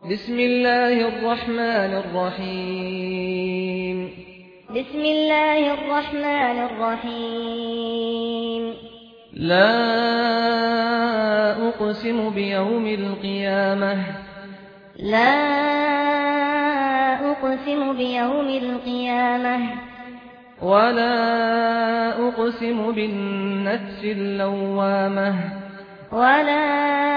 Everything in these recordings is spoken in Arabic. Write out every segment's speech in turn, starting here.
بسم الله الرحمن الرحيم بسم الله الرحمن الرحيم لا أقسم بيوم القيامة لا أقسم بيوم القيامة ولا أقسم بالنفس اللوامة ولا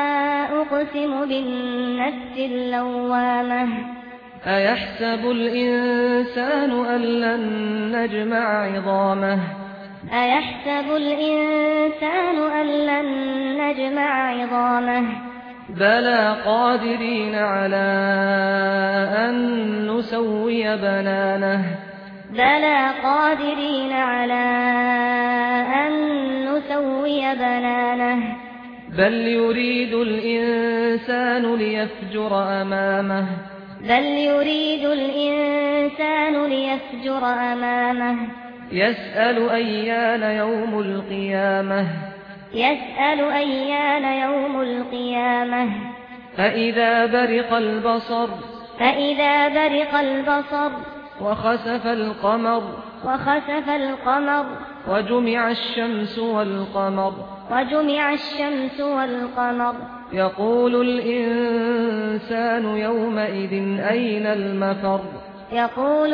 أقسم بالنفس اللوامة أيحسب الإنسان أن لن نجمع عظامه أيحسب الإنسان أن لن نجمع عظامه بلى قادرين على أن نسوي بنانه بلى قادرين على أن نسوي بنانه بل يريد الإنسان ليفجر أمامه بل يريد الإنسان ليفجر أمامه يسأل أيان يوم القيامة يسأل أيان يوم القيامة فإذا برق البصر فإذا برق البصر وخسف القمر وخسف القمر وجمع الشمس والقمر وجمع الشمس والقمر يقول الإنسان يومئذ أين المفر يقول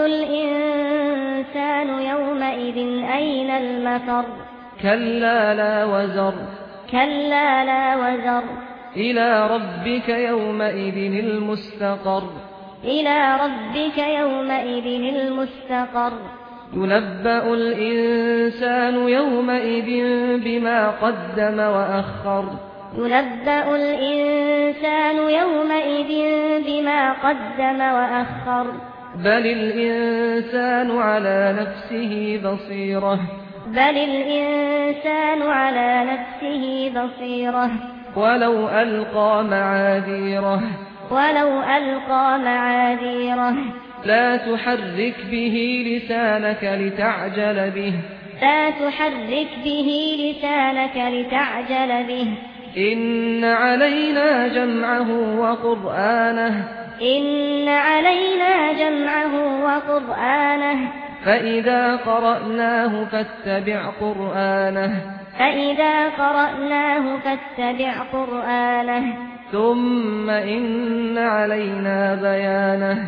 الإنسان يومئذ أين المفر كلا لا وزر كلا لا وزر إلى ربك يومئذ المستقر إلى ربك يومئذ المستقر ينبأ الإنسان يومئذ بما قدم وأخر ينبأ الإنسان يومئذ بما قدم وأخر بل الإنسان على نفسه بصيرة بل الإنسان على نفسه بصيرة ولو ألقى معاذيره ولو ألقى معاذيره لا تحرك به لسانك لتعجل به لا تحرك به لسانك لتعجل به إن علينا جمعه وقرآنه إن علينا جمعه وقرآنه فإذا قرأناه فاتبع قرآنه فإذا قرأناه فاتبع قرآنه ثم إن علينا بيانه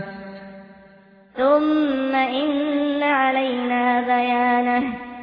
ثم إن علينا بيانه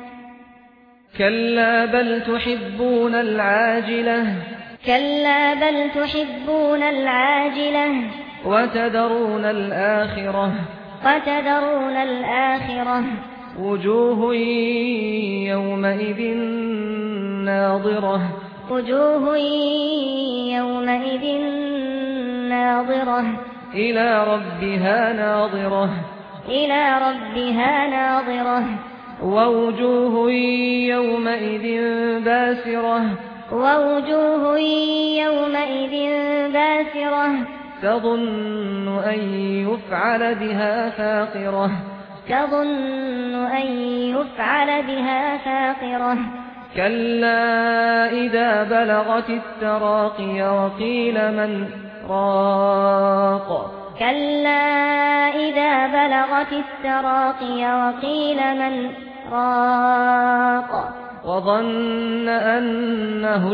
كلا بل تحبون العاجلة كلا بل تحبون العاجلة وتذرون الآخرة وتذرون الآخرة وجوه يومئذ ناظرة وجوه يومئذ ناظرة إلى ربها ناظرة إلى ربها ناظرة ووجوه يومئذ باسرة ووجوه يومئذ باسرة تظن أن يفعل بها فاقرة تظن أن يفعل بها فاقرة كلا إذا بلغت التراقي وقيل من راق كلا إذا بلغت التراقي وقيل من راق وظن أنه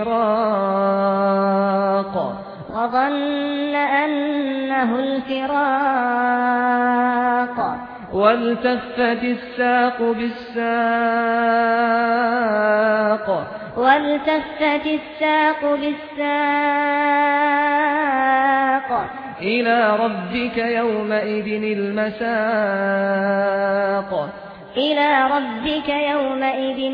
الفراق وظن أنه الفراق والتفت الساق بالساق والتفت الساق بالساق إلى ربك يومئذ المساق إلى ربك يومئذ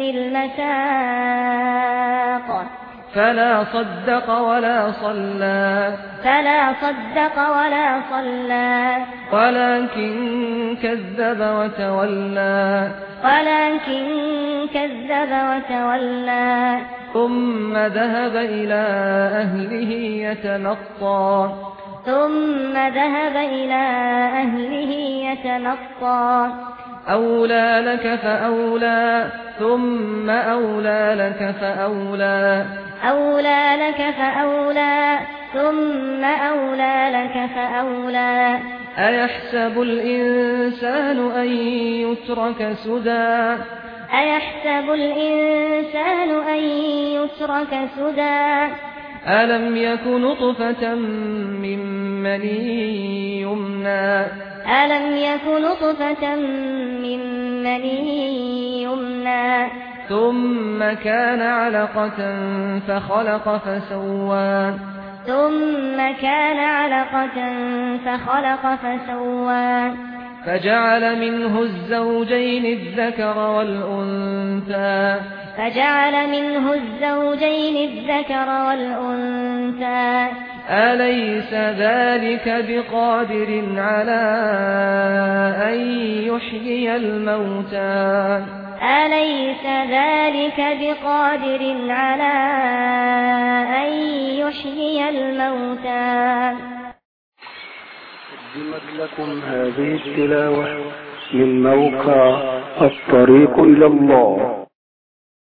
المساق فلا صدق ولا صلى فلا صدق ولا صلى ولكن كذب وتولى ولكن كذب وتولى ثم ذهب إلى أهله يتمطى ثم ذهب إلى أهله يتمطى أولى لك فأولى ثم أولى لك فأولى أولى لك فأولى ثم أولى لك فأولى أيحسب الإنسان أن يترك سدى أيحسب الإنسان أن يترك سدى ألم يك نطفة من مني يمنى ألم يك نطفة من مني يمنى ثم كان علقة فخلق فسوى فجعل منه الزوجين الذكر والأنثى أليس ذلك بقادر على أن يحيي الموتى قدمت لكم هذه التلاوة من موقع الطريق إلى الله.